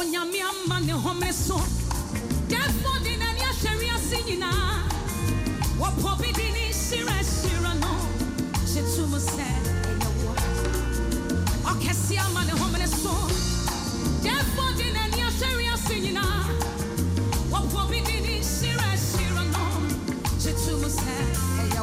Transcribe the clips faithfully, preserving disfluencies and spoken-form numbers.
Onyamiama ne homeso. Therefore, the Nania Sharia Sinina. What Poppy didn't Sira Sira no. Shitsuma said, Okesia man the homeso. Therefore, the Nania Sharia Sinina. What Poppy didn't Sira Sira no. Shitsuma said,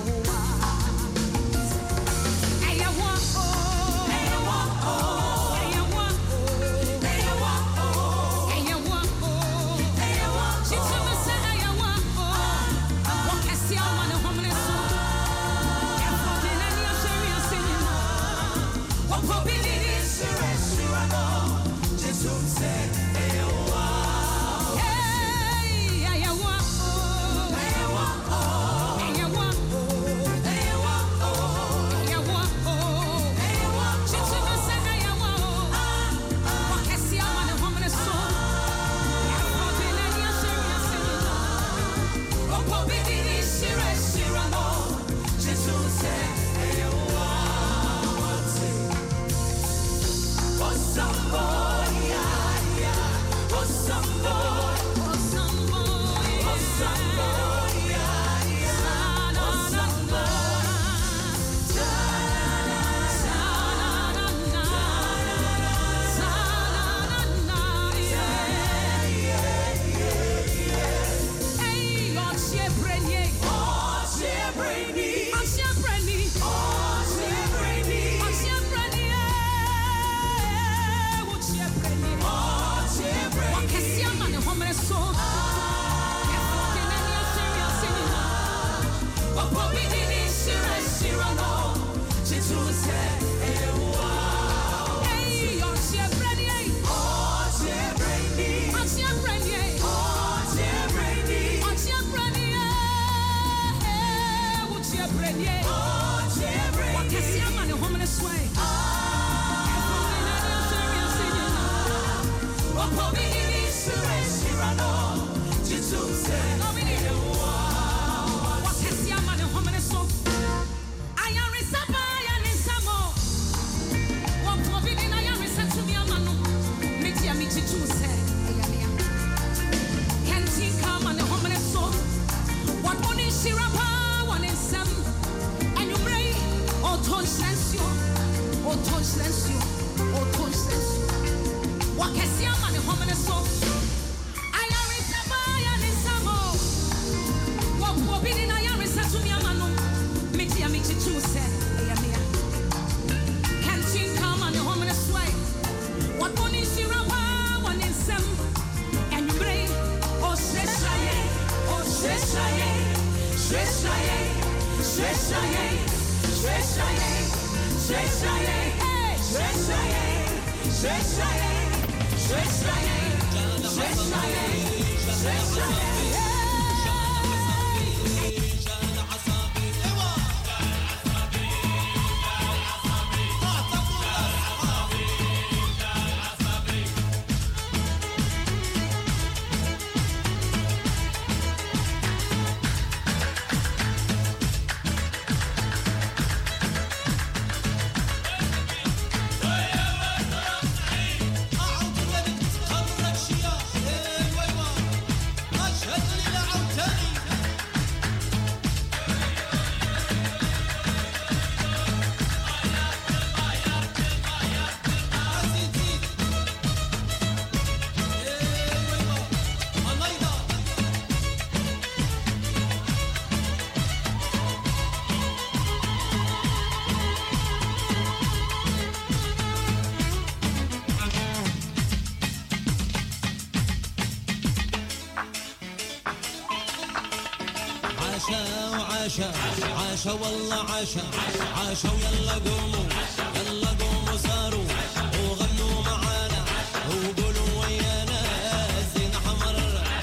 عاشا عاشا والله عاشا عاشا ويلا قوموا يلا قوموا صاروا وغنوا معانا وقولوا ويانا الزين حمر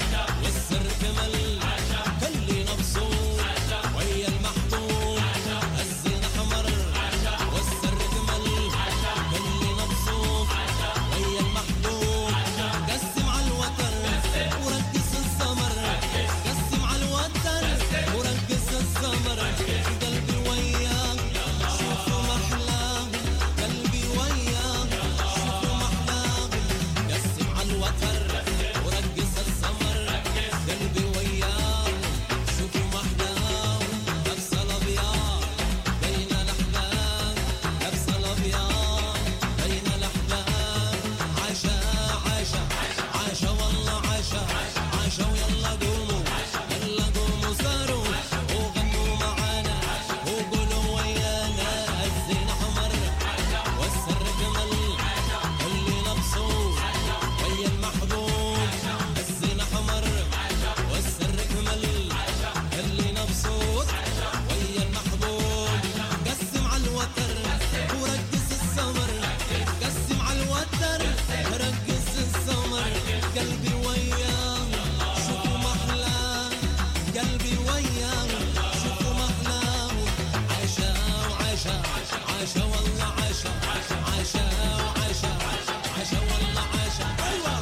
والسر كمل كلي مبسوط ويا المحبوب الزين حمر والسر كمل كلي مبسوط ويا المحبوب قسم على الوتر ورقص السمر قسم على الوتر ورقص السمر قلبي وياك شوفوا محلاه عاشا والله عاشا عاشا وعاشا عاشا والله عاشا ايوه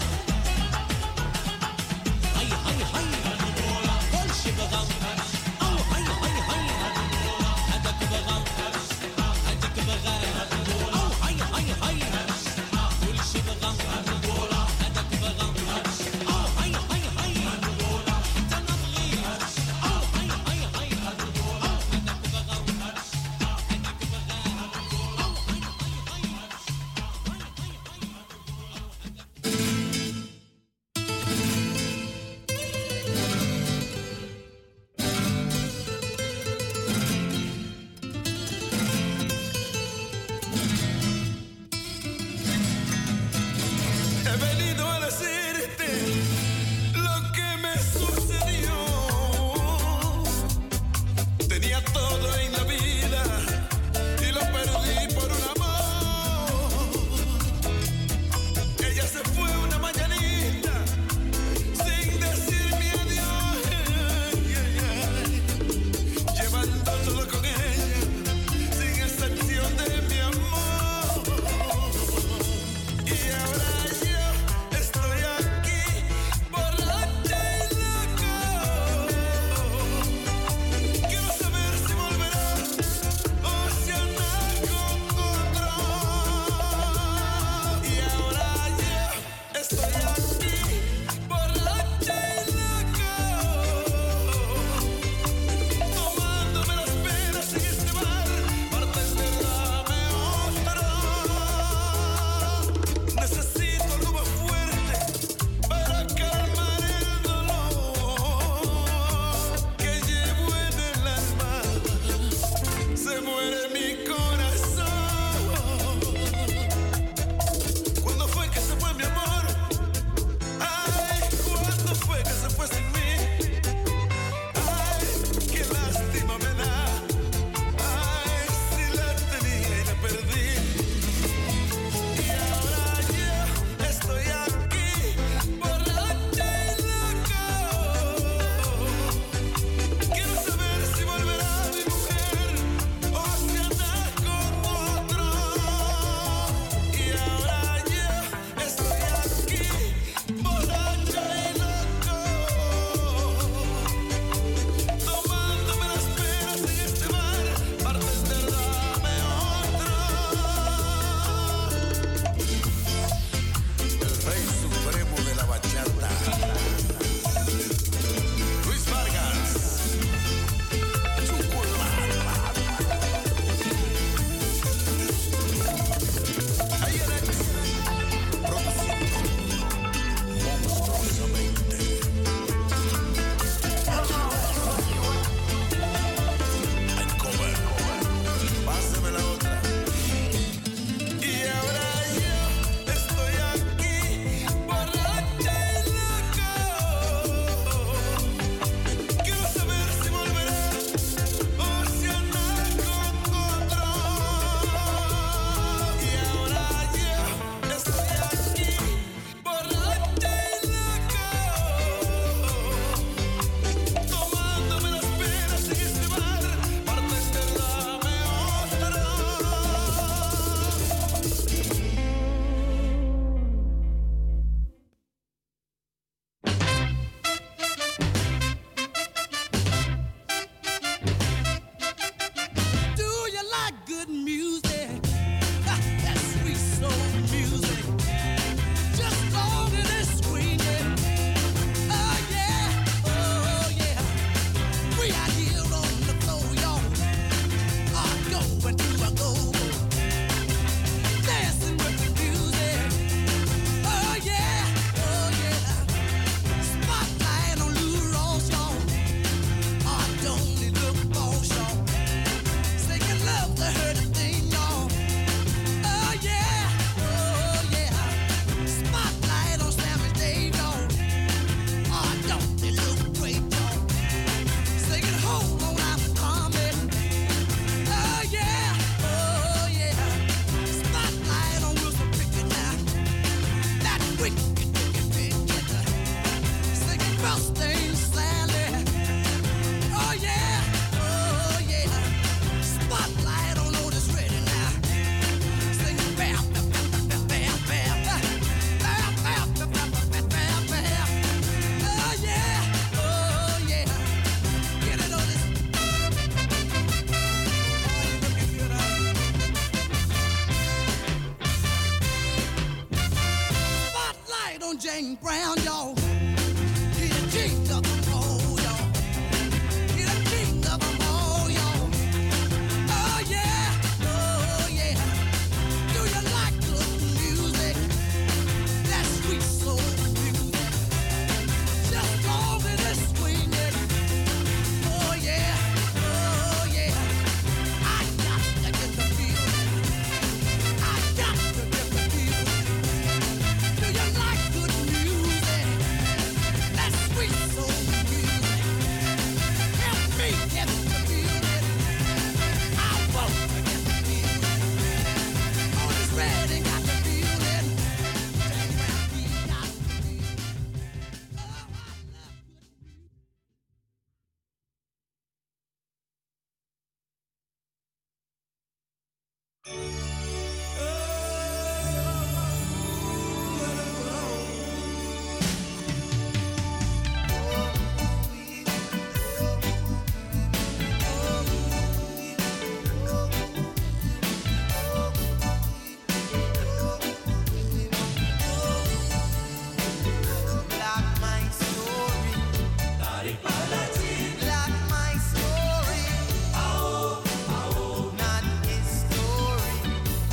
هي هي هي كل شي بغى او هي هي هي هداك بغى هديك بغى او هي هي هي كل شي بغى هداك بغى او هي هي هي حتى نبغي او هي هي هي او هداك بغى هديك بغى Jane Brown, y'all. He the king of them all, y'all. He the king of them all, y'all. Oh yeah, oh yeah. Do you like good music? That sweet soul music. Just go with it, swing it. Oh yeah, oh yeah. I got to get the feeling. I got to get the feeling. Do you like good music? That sweet soul music. Help me get the feeling. I want to get the feeling. On this red and got the feeling. Turn around, we got the feeling. Oh, I love good music. Like my story, like my story, not his story.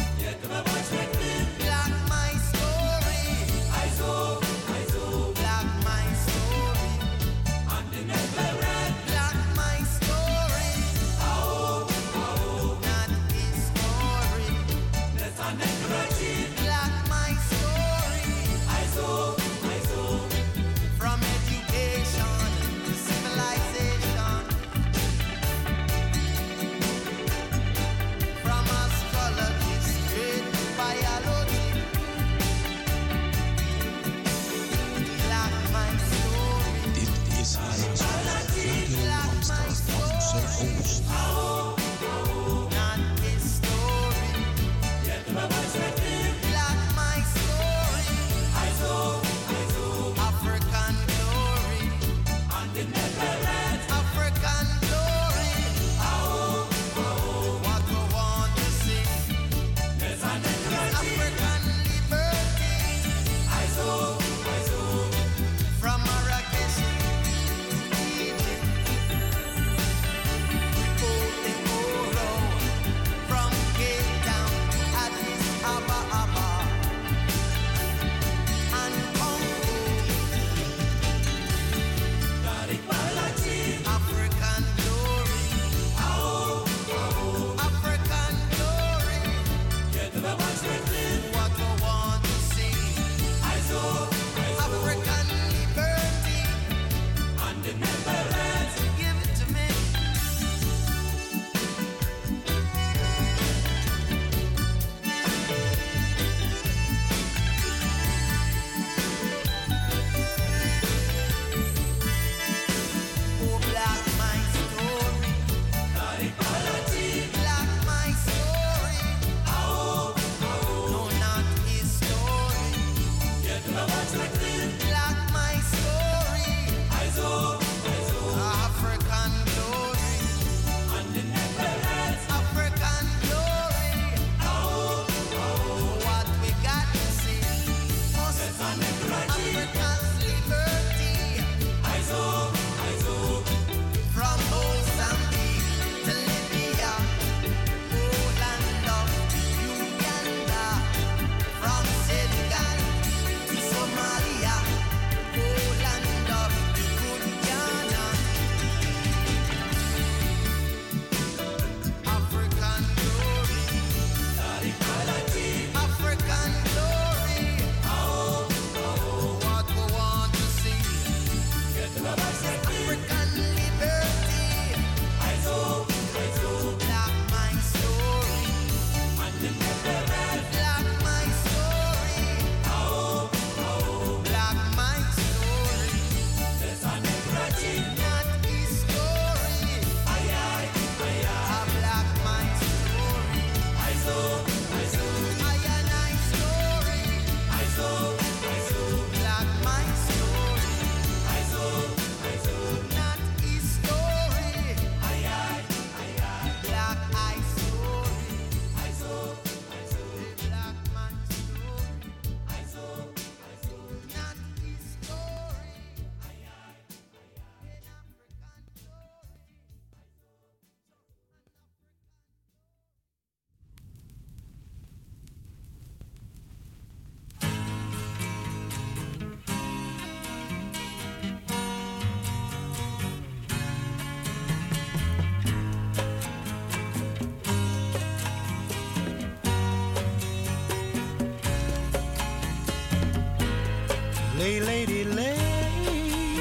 Lay, lady, lay,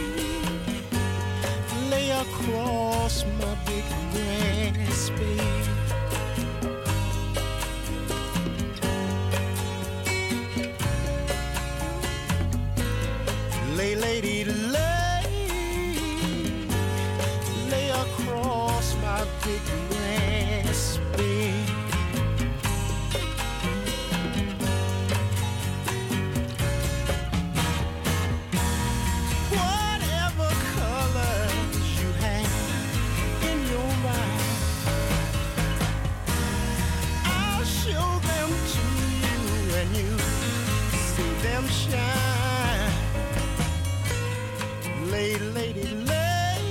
lay across my big grass bed. Lay, lady, lay, lay across my big grass bed. Whatever colors you have in your mind, I'll show them to you and you see them shine. Lay, lady, lay,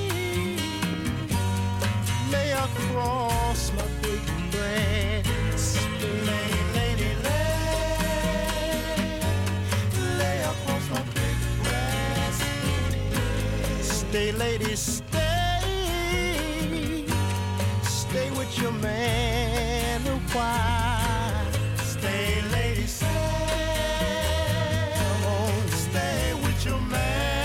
lay across my big grass. Lay, lady, lay, lay across my big grass. Stay, lady, stay, stay with your man a while. Stay, lady, stay, come on, stay with your man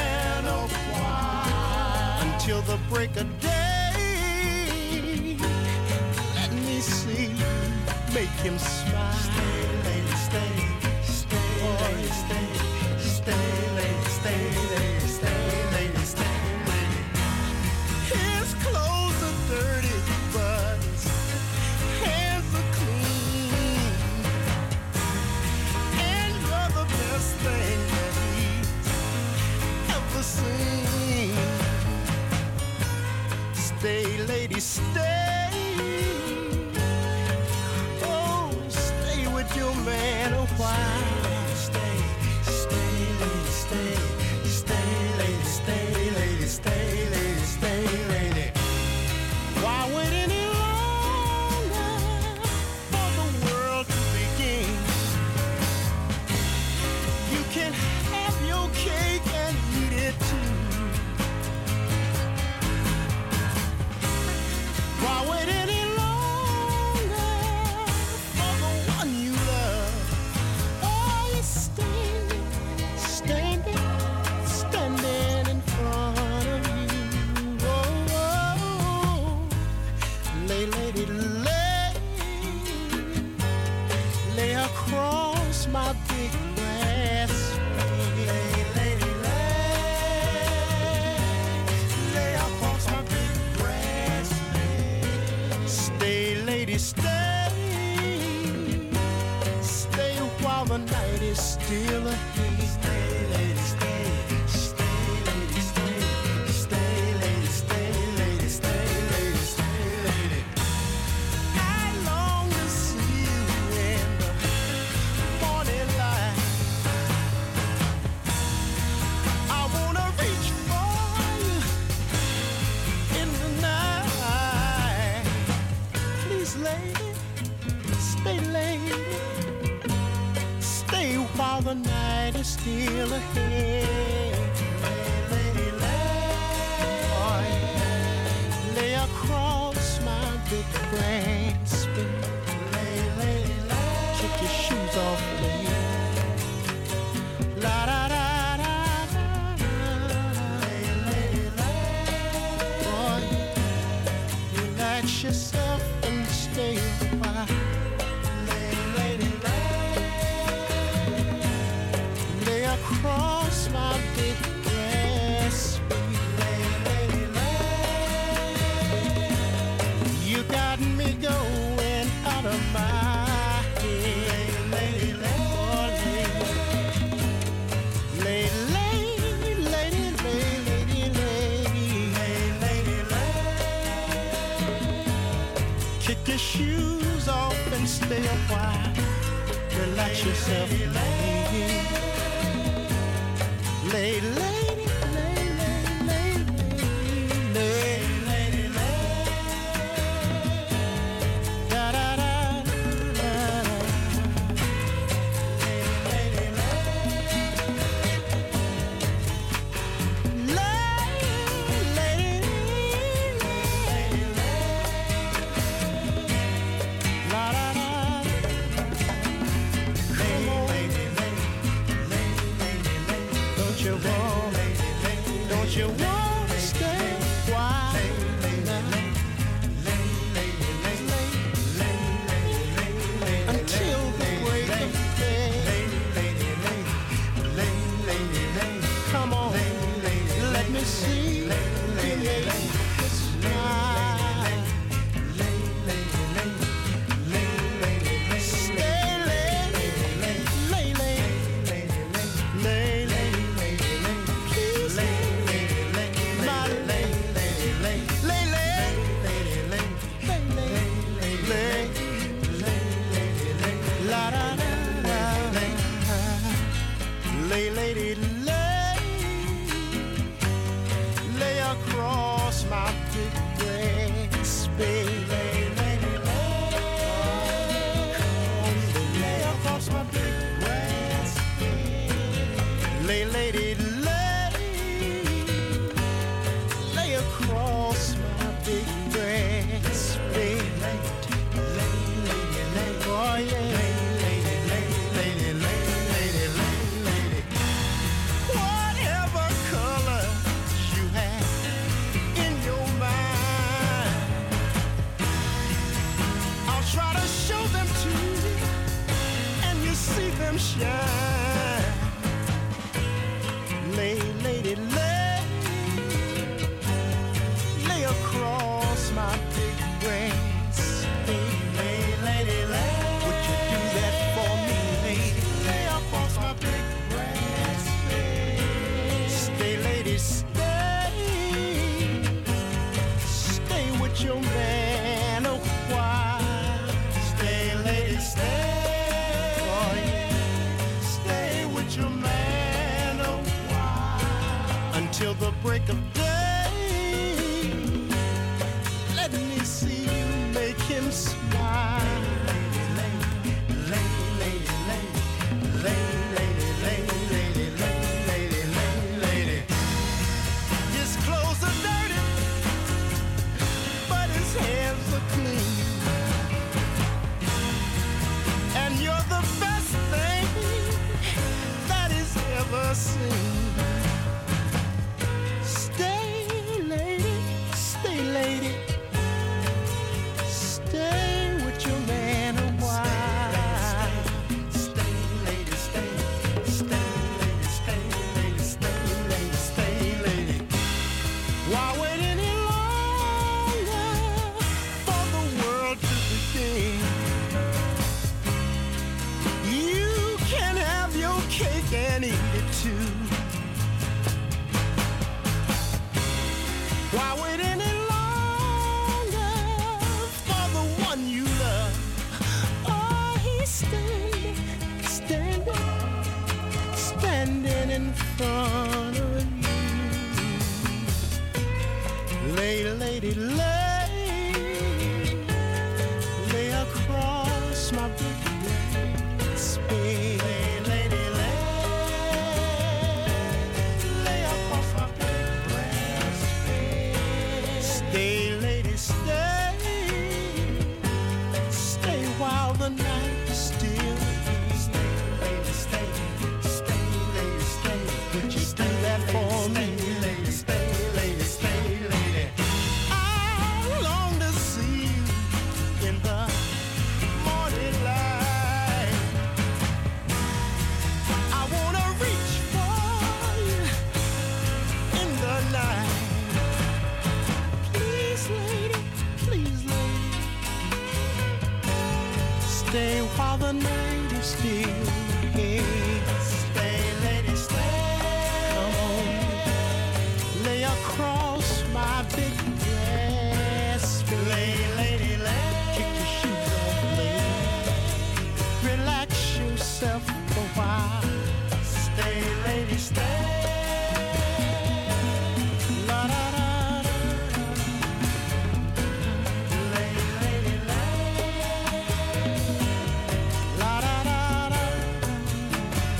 till the break of day. Let me see, make him smile. Stay, lady, stay, stay, lady, stay, stay, lady, stay, lady, stay, lady, stay, lady. His clothes are dirty, but his hands are clean, and you're the best thing that he's ever seen. Stay, lady, stay. Oh, stay with your man a while. Stay, stay, lady, stay. Stay, lady, stay, lady, stay, lady, stay, lady. Why wait any longer for the world to begin? You can have your cake and eat it too. Why wait any longer for the one you love? Oh, you're standing, standing, standing in front of you. Oh, oh, lay, lady, lay, lay across my big grass. Lay, lady, lay, lay across my big grass. Stay, lady, stay, stay while the night is still ahead. Stay, lady, stay, stay, lady, stay, stay, lady, stay, lady, stay, lady, stay, lady. I long to see you in the morning light. I wanna reach for you in the night. Please, lady, stay, lady, stay while the night is still ahead. Lady, lay, lay across my big grass bed. Lay, lady, lay, kick your shoes off, lady. La da da da da. Lay, lady, lay, boy, relax yourself and stay a while. Lay, lady, lay, lay across my big grass bed. Lay, lady, lay, you got me going out of my head. Lady, lay, oh, lay, lay, lady, lay, lady, lay, lady, lay. Kick your shoes off and stay a while. Relax yourself, lady. Lay, lady, lay, lay, lay, lay, lady, lay. Da da da da da. Lady, lay. Lay, lady, lady, lay. La da da. Come on. Lady, lady, lady, lady, lady. Don't you wanna stay? Why? Until the break of day. Come on, let me see you make me smile. Stay late, late, late, late, late, please, my late, late, late, late, late, la da da da, lay, lady, lay, lay across my big breast, baby. Lay across my big breast, lay, lady, lay, lay across my big breast, baby. Oh yeah. Whatever color you have in your mind, I'll try to show them to you, and you see them shine. Lay, lady, lay, lay across my big breast. Lay, lady, lay. Would you do that for me, lady? Lay across my big breast. Stay, lady, stay. Stay with your man a while. Stay, lady, stay. Oh, yeah. Stay with your man a while. Until the break of day. Let me see you make him smile. His clothes are dirty, but his hands are clean. And you're the best thing that he's ever seen. Stay, lady, stay, lady. Stay with your man a while. Stay, lady, stay. Stay, lady, stay, lady, stay, lady, stay, lady. Why wait any longer for the world to begin? You can have your cake and eat it too. Why wait any longer for the one you love? Oh, he's standing, standing, standing in front of you. Lay, lady, lay, lay across my big breast, baby. Lay, lady, lay, lay across my big breast, baby. Stay, lady, stay, stay while the night is still. Stay, lady, stay, stay, lady, stay. Would you do that for me? Lady, stay, lady, stay, lady. I long to see you in the morning light. I wanna reach for you in the night. Please, lady, please, lady, stay while the night is still here. Stay, lady, stay. Come on, lay across my big breast. Lay, lady, lay. Kick your shoes off, lady. Relax yourself a while. Stay, lady, stay. La da da da. Lay, lady, lay. La da da da.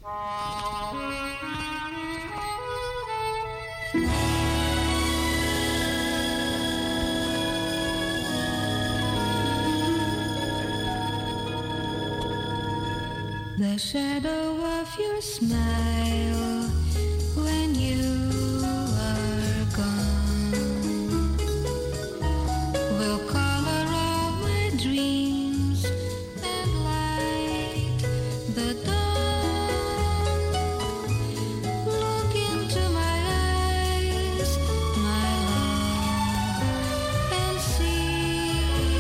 The shadow of your smile when you are gone will color all my dreams and light the dawn. Look into my eyes, my love, and see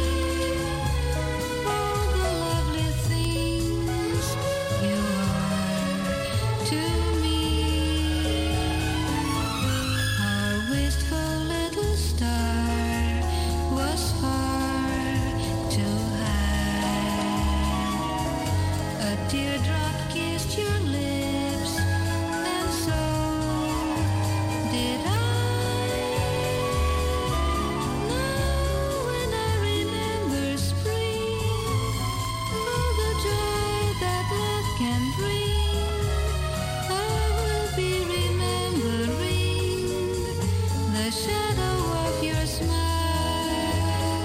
all the lovely things you are to me. Our wistful little star was far too high. A teardrop kissed your lips, and so did I. Now when I remember spring, all the joy that love can bring, I will be remembering the shadow of your smile.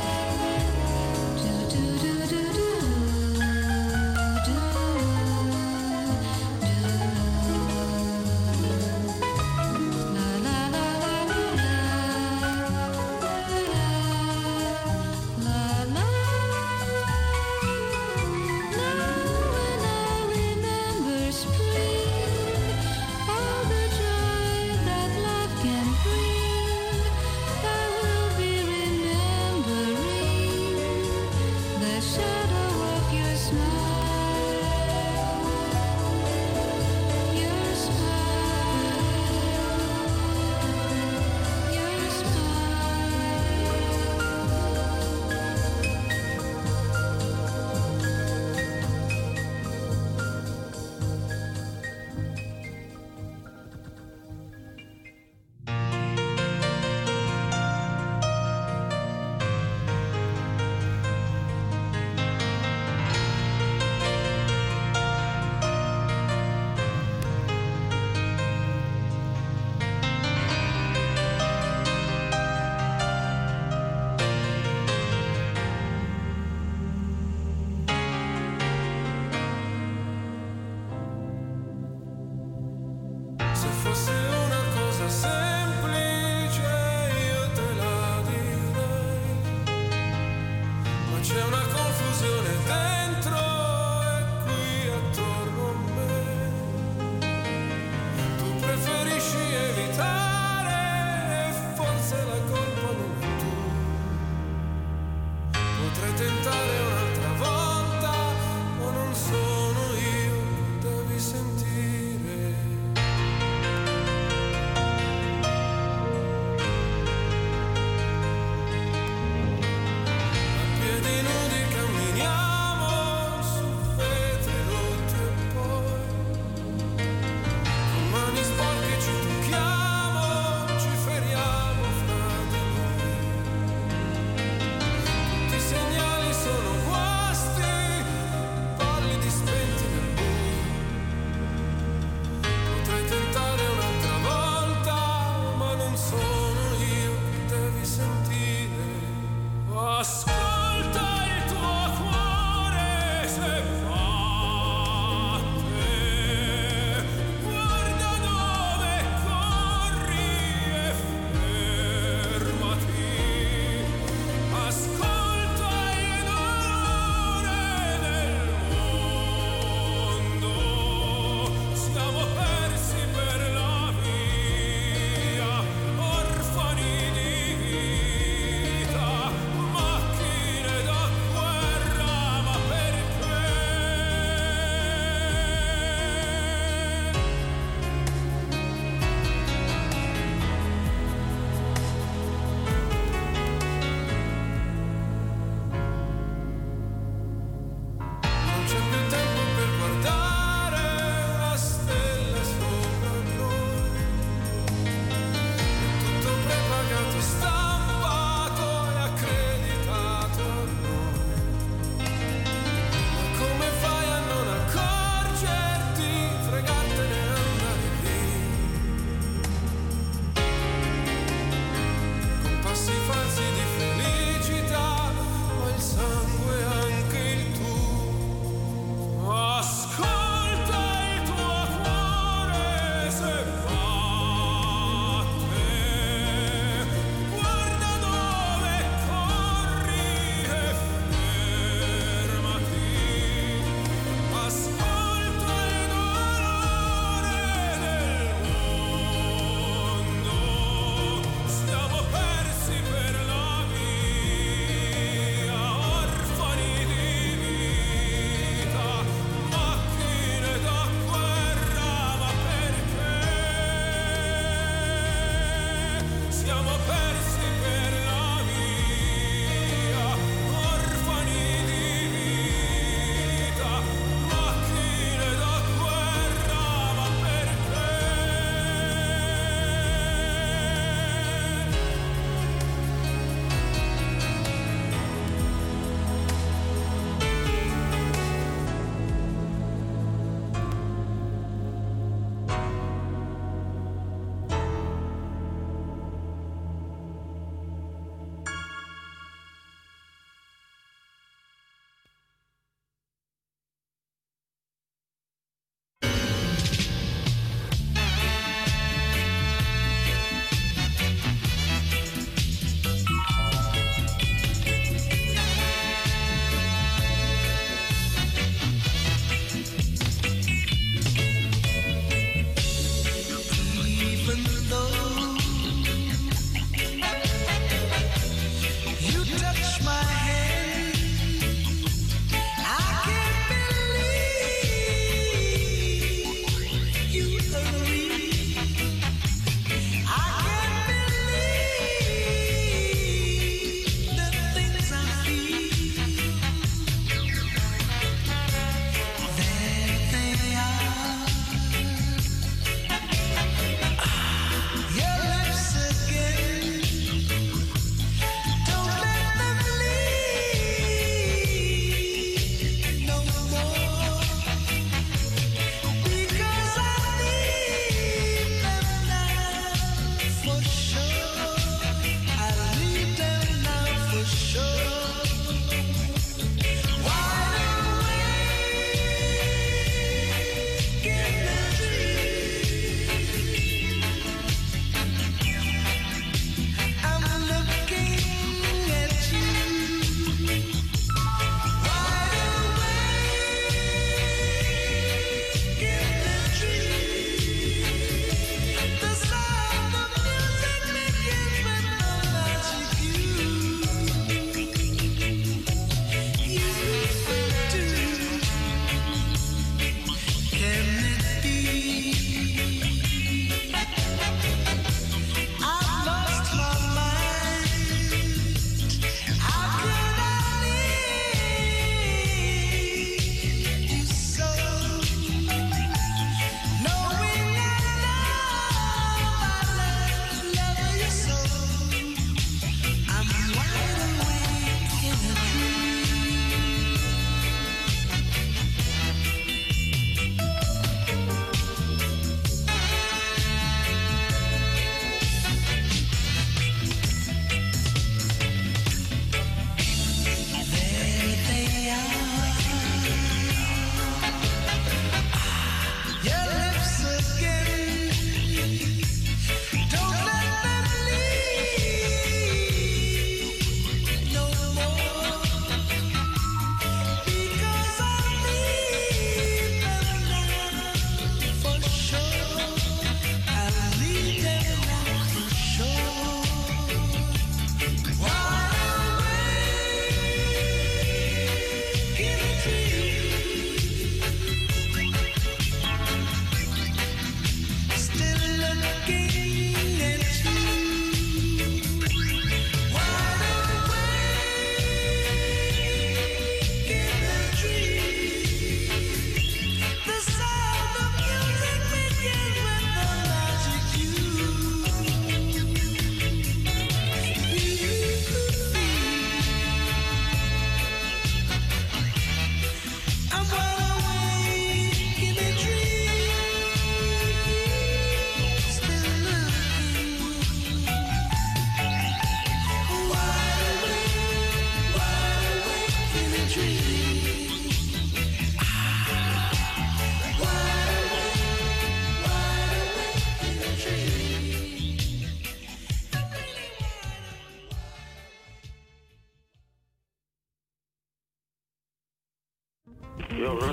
Do do do do do do do. La la la la la la la la. Now when I remember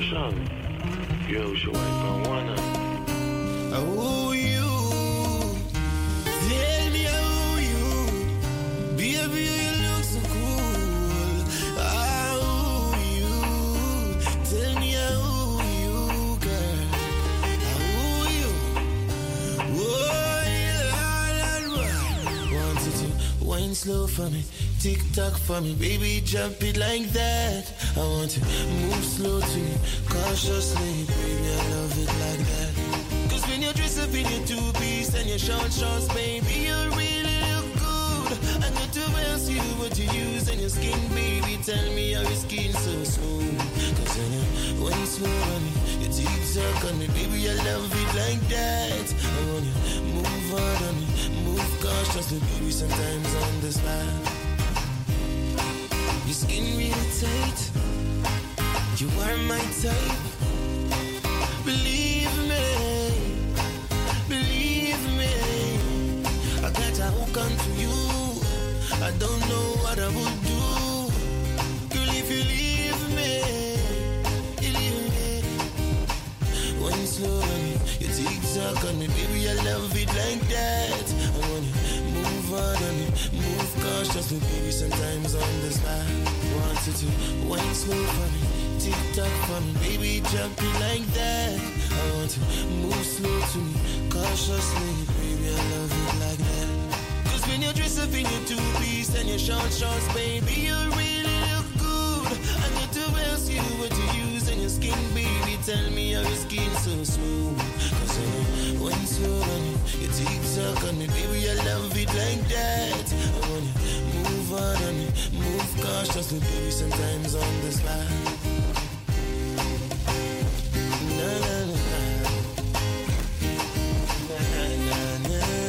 something. You was your wife on one of them. Oh, you. Tell me how you. Baby, you look so cool. How you. Tell me how you, girl. How you. Oh, yeah, want you to wine slow for me. Tick tock for me, baby, jump it like that. I want to move slow to me, cautiously, baby, I love it like that. Cause when you dress up in your two-piece and your short shorts, baby, you really look good. I got to ask you what you use and your skin, baby, tell me how your skin so smooth. Cause when you wine slow on me, your teeth suck on me, baby, I love it like that. I want you move hard on me, move cautiously, baby, sometimes on the spot. Your skin really tight. You are my type. Believe me, believe me. I got a hook onto you. I don't know what I would do. Girl, if you leave me, you leave me. One slow on me, your tick-tock on me, baby, I love it like that. I want you move hard on me, move cautiously, baby, sometimes on the spot. Want you to wine slow for me, tick-tock for me, baby, jump it like that. I want to move slow to me, cautiously, baby, I love it like that. Cause when you dress up in your two-piece and your short shorts, baby, you really look good. I need to ask you what you use and your skin, baby, tell me how your skin so smooth. Cause when you wine slow on me, your tick-tock on me, baby, I love it like that. I want you move hard on me, move cautiously, baby, sometimes on the spot. Na na na na, na na na na.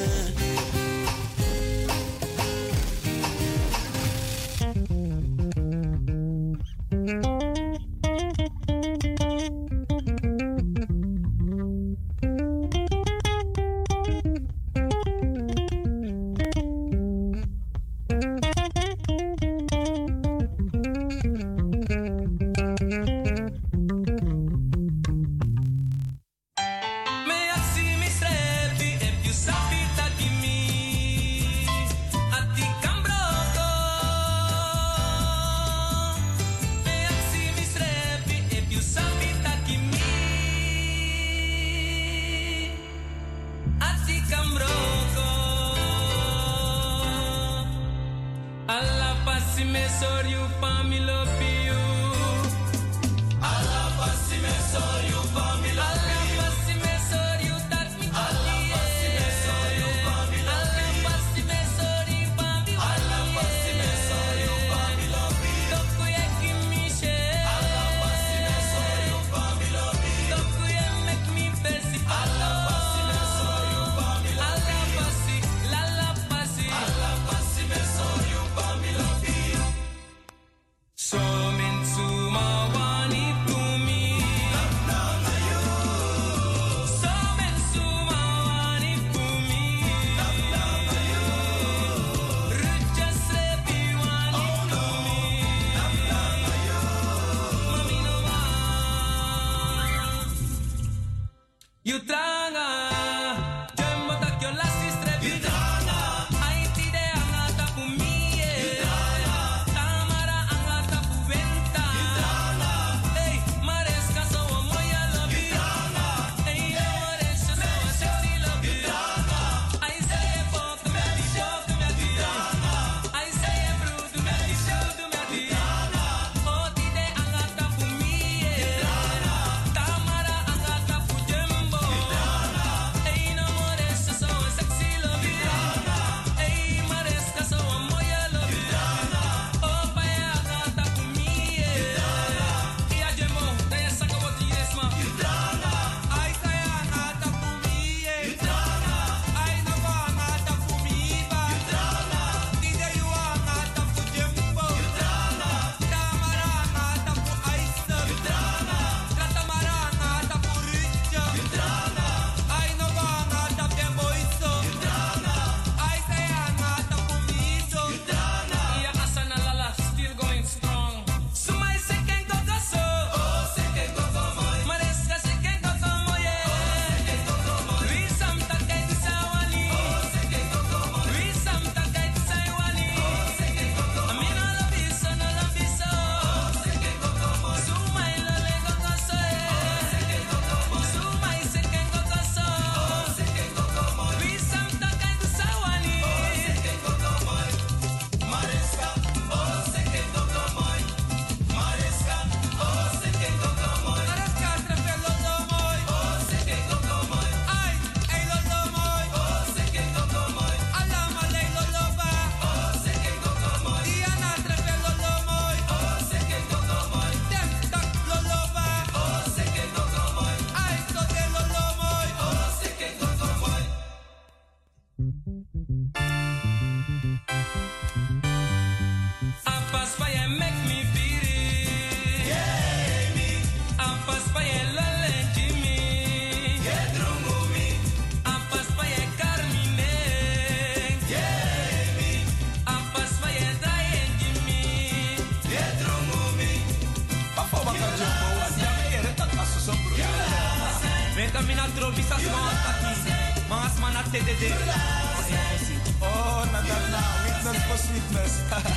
outro visas mas aqui. Mas mana T D D. Oh, Nadana, witness for sweetness.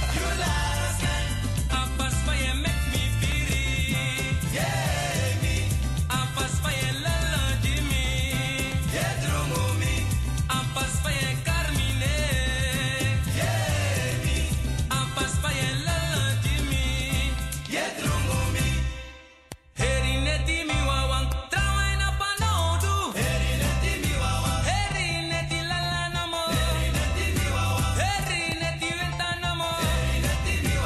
Apas faye make me feel. Yeah, me. Apas faye lala Jimmy. Yeah, dromo me. Apas faye Carmine. Yeah, me. Apas faye lala Jimmy. Yeah, dromo me. Herine timi wawang trawai na panodu. Herine timi wawang. Herine ti lala namo. Herine timi wawang. Herine ti venta namo. Herine timi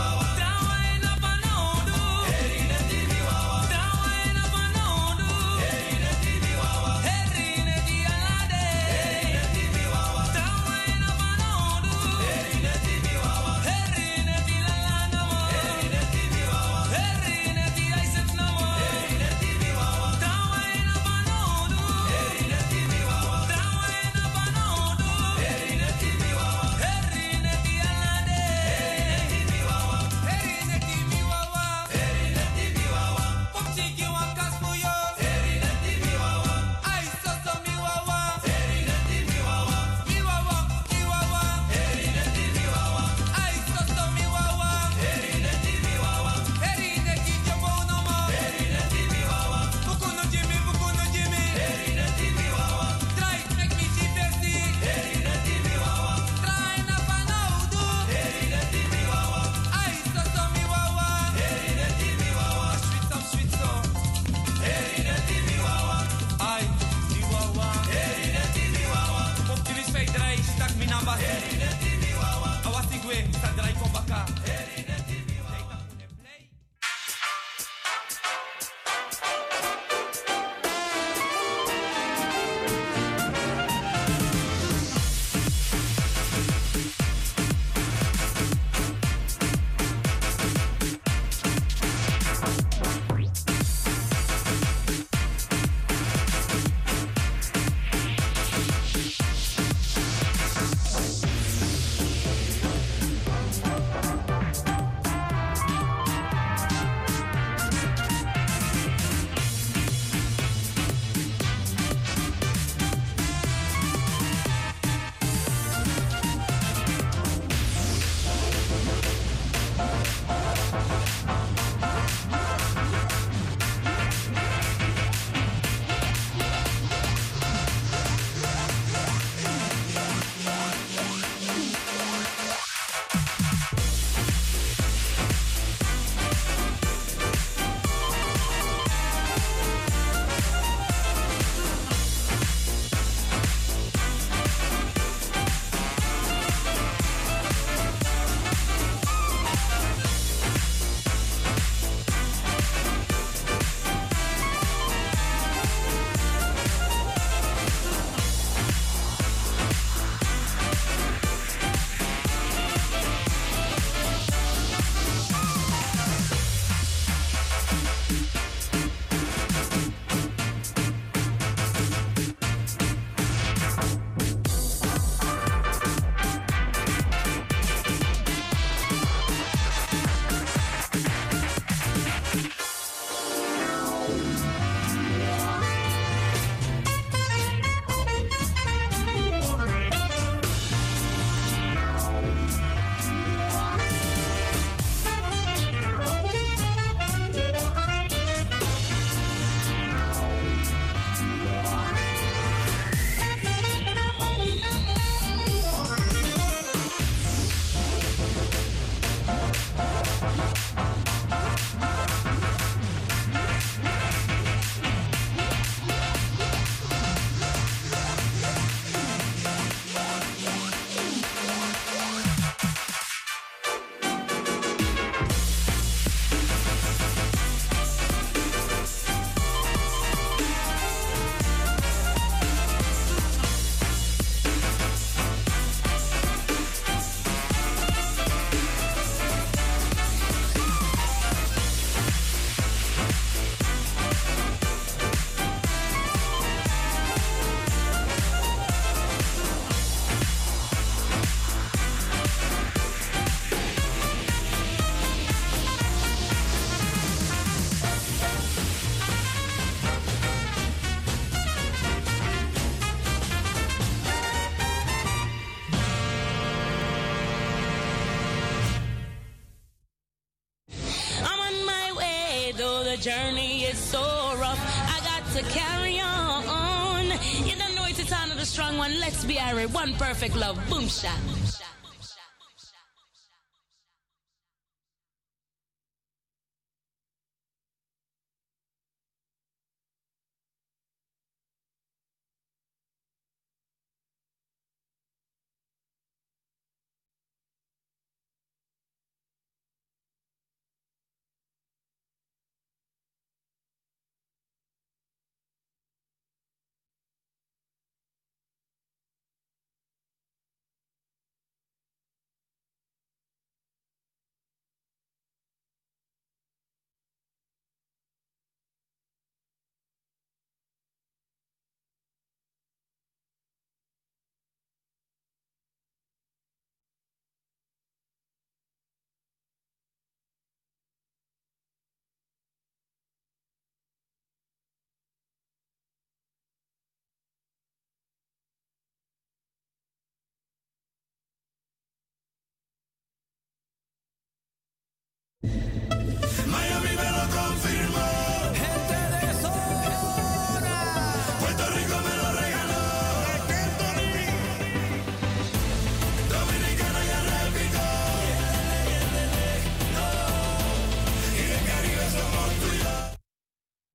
journey is so rough. I got to carry on. You don't know it's the time of the strong one. Let's be Harry. One perfect love. Boom shot.